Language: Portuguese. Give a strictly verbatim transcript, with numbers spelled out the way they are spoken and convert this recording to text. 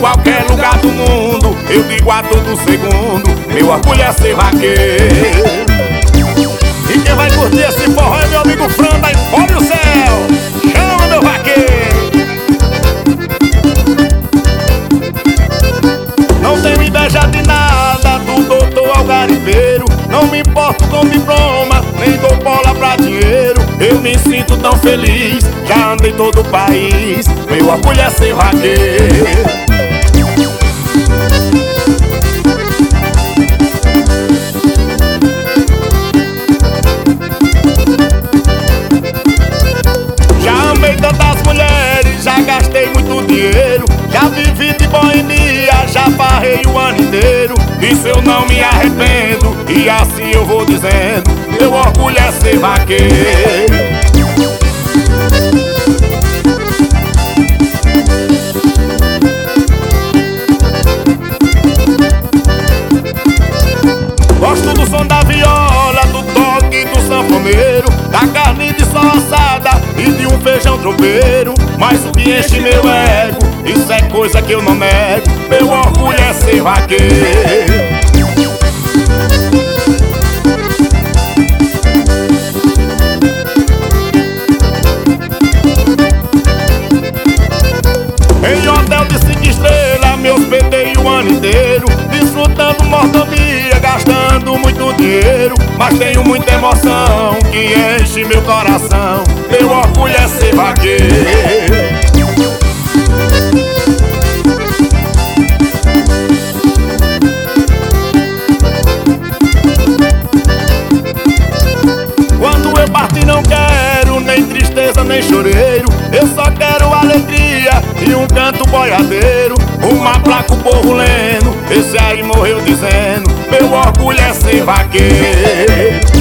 qualquer lugar do mundo. Eu digo a todo segundo, meu orgulho é ser vaqueiro. E quem vai curtir esse forró é meu amigo Fran da Empolgue o Céu. Chama, meu vaqueiro. Não tenho inveja de nada do doutor ao garimpeiro. Não me importo com diploma, nem dou bola pra dinheiro. Eu me sinto tão feliz, já andei todo o país. Meu orgulho é ser vaqueiro. Já amei tantas mulheres, já gastei muito dinheiro. Já vivi de boemia, já farrei o ano inteiro. Disso eu não me arrependo, e assim eu vou dizendo, meu orgulho é ser vaqueiro. Gosto do som da viola, do toque do sanfoneiro, da carne de sol assada e de um feijão tropeiro. Mas o que enche meu ego, isso é coisa que eu não nego, meu orgulho é ser vaqueiro. Em hotel de cinco estrelas me hospedei o ano inteiro, desfrutando mordomia, gastando muito dinheiro. Mas tenho muita emoção que enche meu coração, meu orgulho é ser vaqueiro. Quando eu partir não quero nem tristeza nem choreiro. Eu só quero alegria e um canto boiadeiro. Uma placa o povo lendo, esse aí morreu dizendo, meu orgulho é ser vaqueiro.